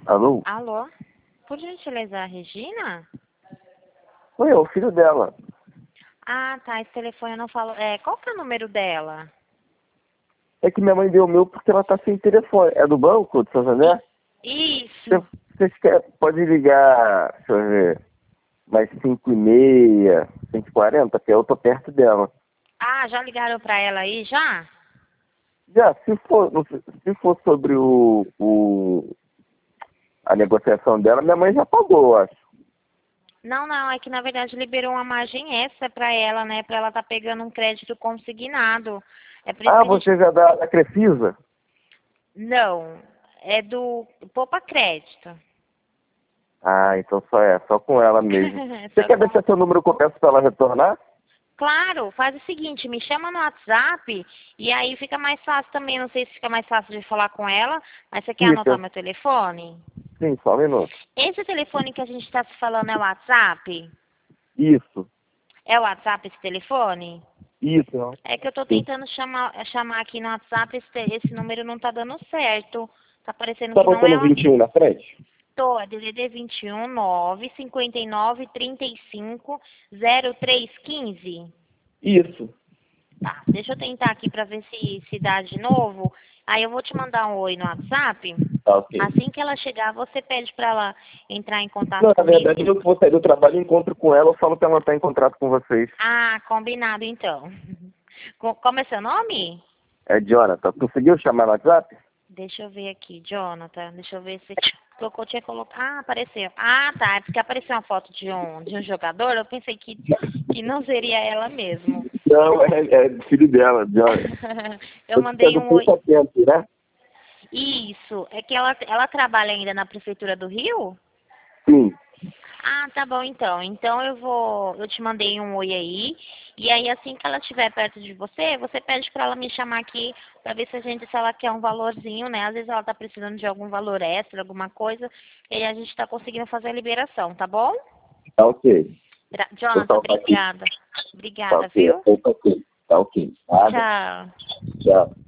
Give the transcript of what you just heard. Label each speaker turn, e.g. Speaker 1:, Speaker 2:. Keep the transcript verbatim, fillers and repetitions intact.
Speaker 1: Alô?
Speaker 2: Alô? Por gentileza, a Regina?
Speaker 1: Oi, é o filho dela.
Speaker 2: Ah, tá. Esse telefone eu não falo. É, qual que é o número dela?
Speaker 1: É que minha mãe deu o meu porque ela tá sem telefone. É do banco de São José?
Speaker 2: Isso.
Speaker 1: Você vocês querem, pode ligar, deixa eu ver, mais cinco e meia, cinco e quarenta, que eu tô perto dela.
Speaker 2: Ah, já ligaram pra ela aí, já?
Speaker 1: Já, se for, se for sobre o, o, a negociação dela, minha mãe já pagou, eu acho.
Speaker 2: Não, não. É que na verdade liberou uma margem extra pra ela, né? Pra ela tá pegando um crédito consignado. É por isso
Speaker 1: Ah,
Speaker 2: que a gente...
Speaker 1: você já dá da Crefisa?
Speaker 2: Não. É do Poupa Crédito.
Speaker 1: Ah, então só é, só com ela mesmo. Você
Speaker 2: Só
Speaker 1: quer
Speaker 2: com...
Speaker 1: deixar seu número que eu peço pra ela retornar?
Speaker 2: Claro, faz o seguinte, me chama no WhatsApp e aí fica mais fácil também. Não sei se fica mais fácil de falar com ela, mas você quer anotar
Speaker 1: Fica.
Speaker 2: meu telefone?
Speaker 1: Sim, só um minuto.
Speaker 2: Esse telefone que a gente está se falando é o WhatsApp?
Speaker 1: Isso,
Speaker 2: É o WhatsApp esse telefone?
Speaker 1: isso.
Speaker 2: É que eu tô
Speaker 1: Sim.
Speaker 2: tentando chamar, chamar aqui no WhatsApp, esse, te- esse número não tá dando certo. Tá parecendo
Speaker 1: Tá
Speaker 2: que não é
Speaker 1: botando
Speaker 2: o
Speaker 1: vinte e um na frente?
Speaker 2: Tô, é D D D vinte e um, nove, cinquenta e nove, trinta e cinco, zero três quinze.
Speaker 1: Isso.
Speaker 2: Tá, deixa eu tentar aqui pra ver se, se dá de novo. Aí eu vou te mandar um oi no WhatsApp.
Speaker 1: Tá, ok.
Speaker 2: Assim que ela chegar, você pede pra ela entrar em contato
Speaker 1: Não, na
Speaker 2: comigo.
Speaker 1: verdade, eu que vou sair do trabalho e encontro com ela, eu falo que ela tá em contrato com vocês.
Speaker 2: Ah, combinado então. Co- Como é seu nome?
Speaker 1: É Jonathan. Conseguiu chamar no WhatsApp?
Speaker 2: Deixa eu ver aqui, Jonathan. Deixa eu ver se colocou, tinha colocado. Ah, apareceu. Ah, tá. É porque apareceu uma foto de um, de um jogador. Eu pensei que, que não seria ela mesmo.
Speaker 1: Não, é, é filho dela, Jonathan.
Speaker 2: Eu
Speaker 1: Você é
Speaker 2: mandei
Speaker 1: do
Speaker 2: um oi.
Speaker 1: Poupa Tempo, né?
Speaker 2: Isso. É que ela, ela trabalha ainda na prefeitura do Rio?
Speaker 1: Sim.
Speaker 2: Ah, tá bom então. Então eu vou, eu te mandei um oi aí, e aí assim que ela estiver perto de você, você pede para ela me chamar aqui para ver se a gente, se ela quer um valorzinho, né? Às vezes ela tá precisando de algum valor extra, alguma coisa, e aí a gente tá conseguindo fazer a liberação, tá bom?
Speaker 1: Tá ok.
Speaker 2: Gra-
Speaker 1: Então
Speaker 2: Jonathan,
Speaker 1: tá aqui.
Speaker 2: obrigada.
Speaker 1: Tá
Speaker 2: Obrigada,
Speaker 1: ok.
Speaker 2: viu?
Speaker 1: Tá ok. Tá ok. Nada.
Speaker 2: Tchau.
Speaker 1: Tchau.